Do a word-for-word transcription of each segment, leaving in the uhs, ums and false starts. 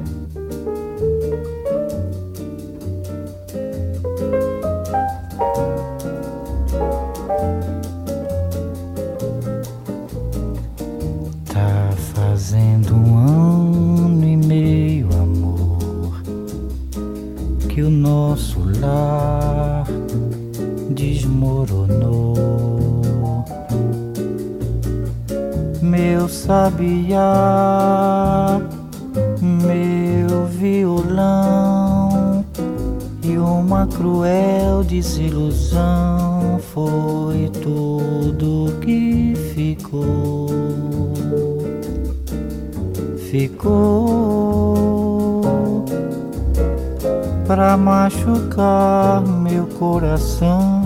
Tá fazendo um ano e meio, amor, que o nosso lar desmoronou. Meu sabiá, meu violão, e uma cruel desilusão foi tudo que ficou. Ficou pra machucar meu coração.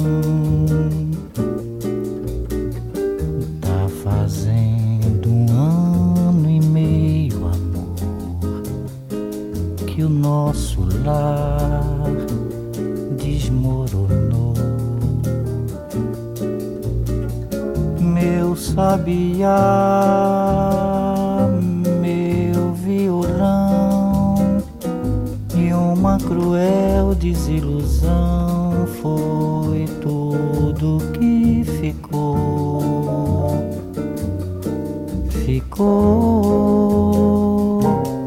Tá fazendo um ano e meio, amor, que o nosso lar desmoronou. Meu sabiá, meu violão, e uma cruel desilusão foi tudo que ficou. Ficou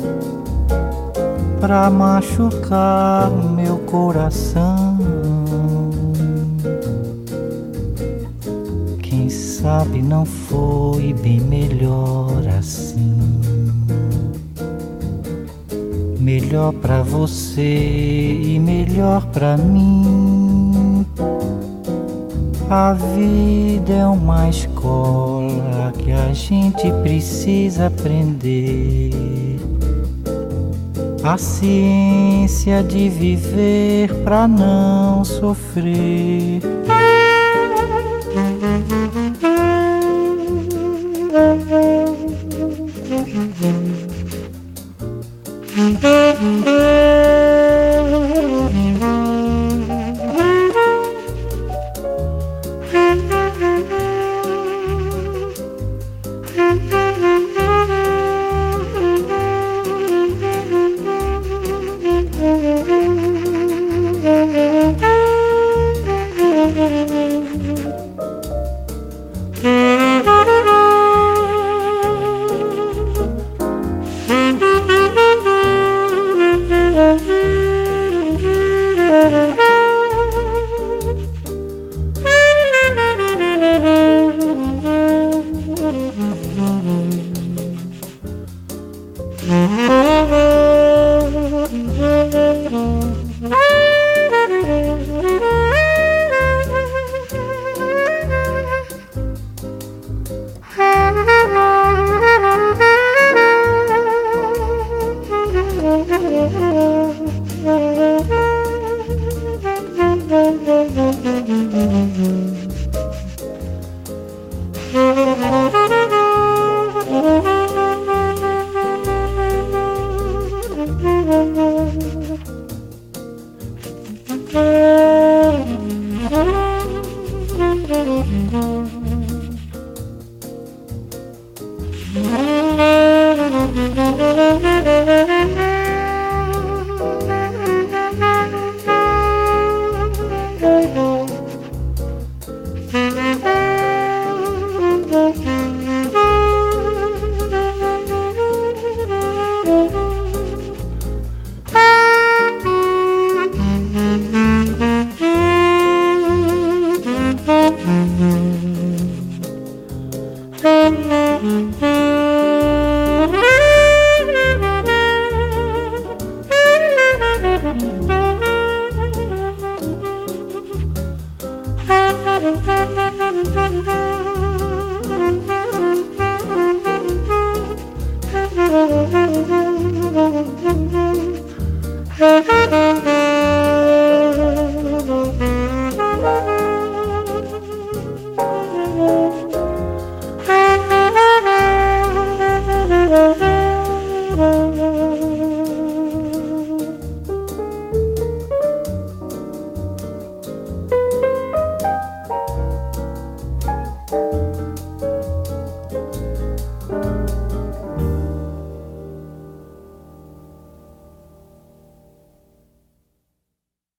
pra machucar meu coração. Quem sabe não foi bem melhor assim. Melhor pra você e melhor pra mim. A vida é uma escola que a gente precisa aprender. A ciência de viver pra não sofrer.